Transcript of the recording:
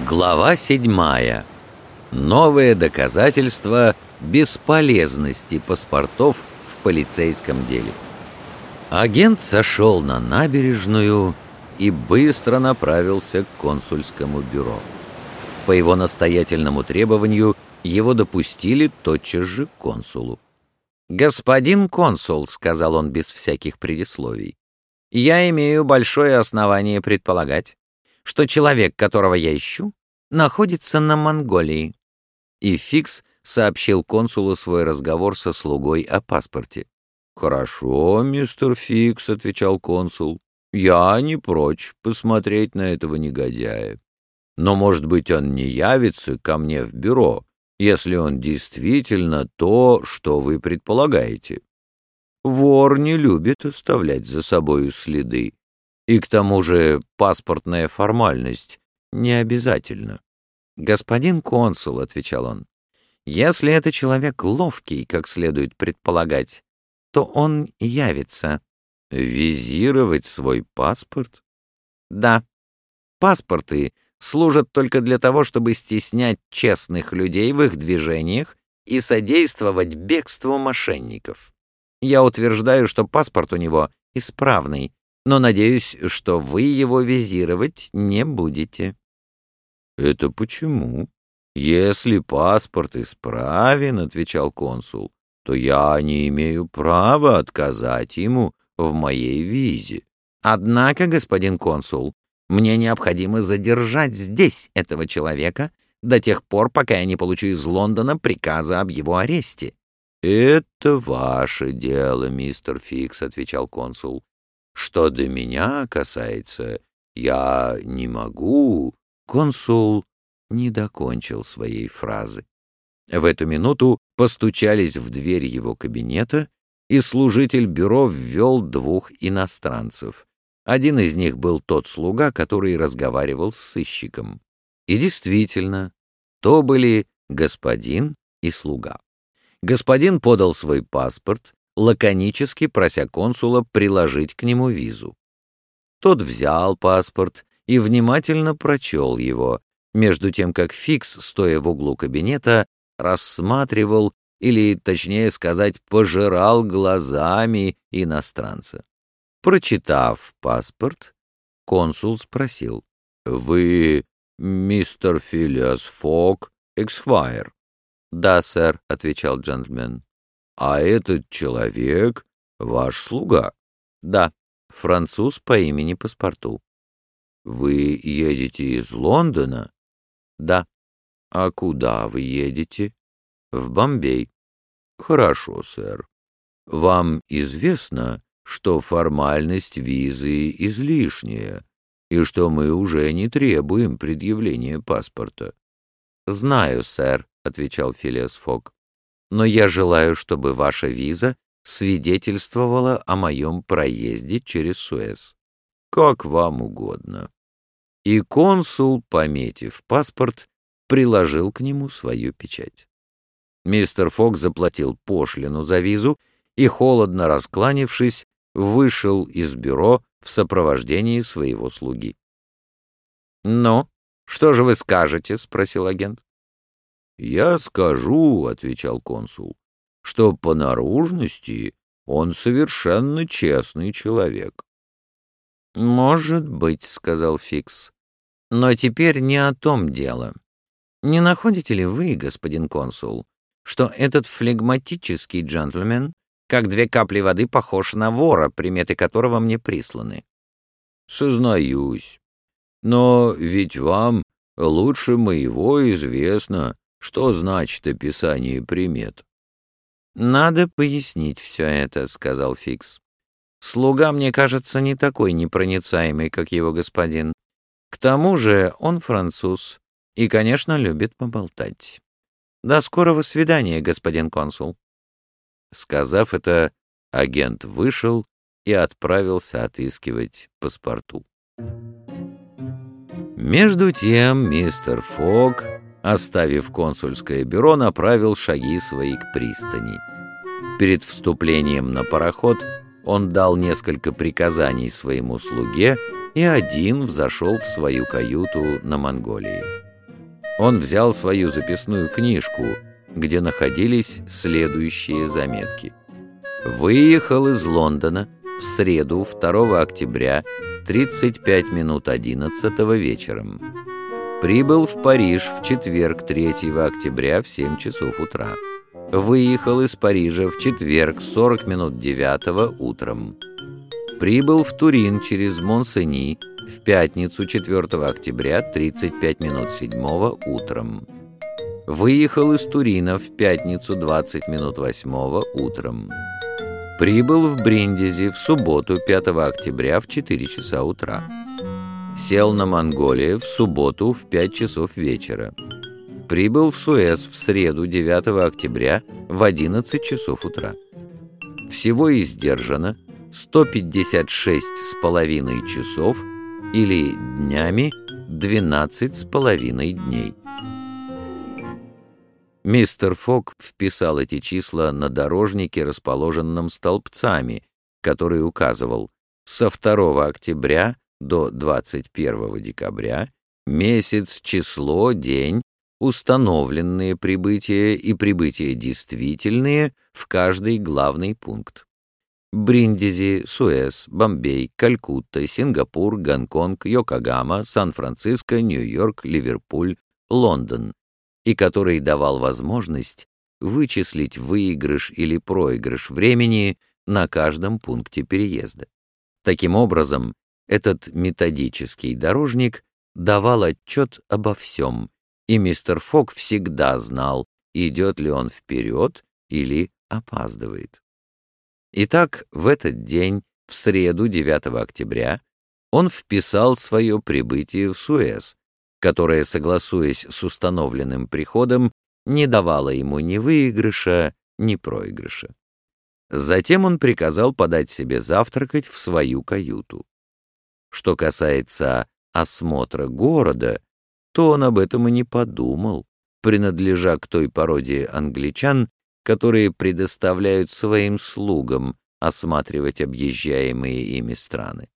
Глава 7. Новые доказательства бесполезности паспортов в полицейском деле. Агент сошел на набережную и быстро направился к консульскому бюро. По его настоятельному требованию его допустили тотчас же к консулу. «Господин консул», — сказал он без всяких предисловий, — «я имею большое основание предполагать, что человек, которого я ищу, находится на Монголии». И Фикс сообщил консулу свой разговор со слугой о паспорте. «Хорошо, мистер Фикс», — отвечал консул, — «я не прочь посмотреть на этого негодяя. Но, может быть, он не явится ко мне в бюро, если он действительно то, что вы предполагаете. Вор не любит оставлять за собою следы, и к тому же паспортная формальность не обязательна». «Господин консул», — отвечал он, — «если это человек ловкий, как следует предполагать, то он явится». «Визировать свой паспорт?» «Да. Паспорты служат только для того, чтобы стеснять честных людей в их движениях и содействовать бегству мошенников. Я утверждаю, что паспорт у него исправный, но надеюсь, что вы его визировать не будете». «Это почему? Если паспорт исправен, — отвечал консул, — то я не имею права отказать ему в моей визе». «Однако, господин консул, мне необходимо задержать здесь этого человека до тех пор, пока я не получу из Лондона приказа об его аресте». «Это ваше дело, мистер Фикс, — отвечал консул. Что до меня касается, я не могу». Консул не докончил своей фразы. В эту минуту постучались в дверь его кабинета, и служитель бюро ввел двух иностранцев. Один из них был тот слуга, который разговаривал с сыщиком. И действительно, то были господин и слуга. Господин подал свой паспорт, лаконически прося консула приложить к нему визу. Тот взял паспорт и внимательно прочел его, между тем как Фикс, стоя в углу кабинета, рассматривал, или, точнее сказать, пожирал глазами иностранца. Прочитав паспорт, консул спросил: «Вы мистер Филиас Фок, эксквайр?» «Да, сэр», — отвечал джентльмен. «А этот человек ваш слуга?» «Да, француз по имени-паспорту». «Вы едете из Лондона?» «Да». «А куда вы едете?» «В Бомбей». «Хорошо, сэр. Вам известно, что формальность визы излишняя, и что мы уже не требуем предъявления паспорта?» «Знаю, сэр», — отвечал Филиас Фок, «но я желаю, чтобы ваша виза свидетельствовала о моем проезде через Суэц». «Как вам угодно». И консул, пометив паспорт, приложил к нему свою печать. Мистер Фок заплатил пошлину за визу и, холодно раскланившись, вышел из бюро в сопровождении своего слуги. «Ну, что же вы скажете?» — спросил агент. «Я скажу, — отвечал консул, — что по наружности он совершенно честный человек». «Может быть, — сказал Фикс, — но теперь не о том дело. Не находите ли вы, господин консул, что этот флегматический джентльмен, как две капли воды, похож на вора, приметы которого мне присланы?» «Сознаюсь. Но ведь вам лучше моего известно, что значит описание примет». «Надо пояснить все это, — сказал Фикс. Слуга, мне кажется, не такой непроницаемый, как его господин. К тому же он француз и, конечно, любит поболтать. До скорого свидания, господин консул». Сказав это, агент вышел и отправился отыскивать паспорту. Между тем мистер Фок, оставив консульское бюро, направил шаги свои к пристани. Перед вступлением на пароход он дал несколько приказаний своему слуге и один взошел в свою каюту на Монголии. Он взял свою записную книжку, где находились следующие заметки. Выехал из Лондона в среду 2 октября 35 минут 11 вечером. Прибыл в Париж в четверг 3 октября в 7 часов утра. Выехал из Парижа в четверг 40 минут 9 утром. Прибыл в Турин через Монсени в пятницу 4 октября 35 минут 7 утром. Выехал из Турина в пятницу 20 минут 8 утром. Прибыл в Бриндизи в субботу 5 октября в 4 часа утра. Сел на Монголия в субботу в 5 часов вечера. Прибыл в Суэц в среду 9 октября в 11 часов утра. Всего издержано 156,5 часов или днями 12,5 дней. Мистер Фок вписал эти числа на дорожнике, расположенном столбцами, который указывал со 2 октября до 21 декабря, месяц, число, день, установленные прибытия и прибытия действительные в каждый главный пункт. Бриндизи, Суэц, Бомбей, Калькутта, Сингапур, Гонконг, Йокогама, Сан-Франциско, Нью-Йорк, Ливерпуль, Лондон, и который давал возможность вычислить выигрыш или проигрыш времени на каждом пункте переезда. Таким образом, этот методический дорожник давал отчет обо всем, и мистер Фок всегда знал, идет ли он вперед или опаздывает. Итак, в этот день, в среду 9 октября, он вписал свое прибытие в Суэц, которое, согласуясь с установленным приходом, не давало ему ни выигрыша, ни проигрыша. Затем он приказал подать себе завтракать в свою каюту. Что касается осмотра города, то он об этом и не подумал, принадлежа к той породе англичан, которые предоставляют своим слугам осматривать объезжаемые ими страны.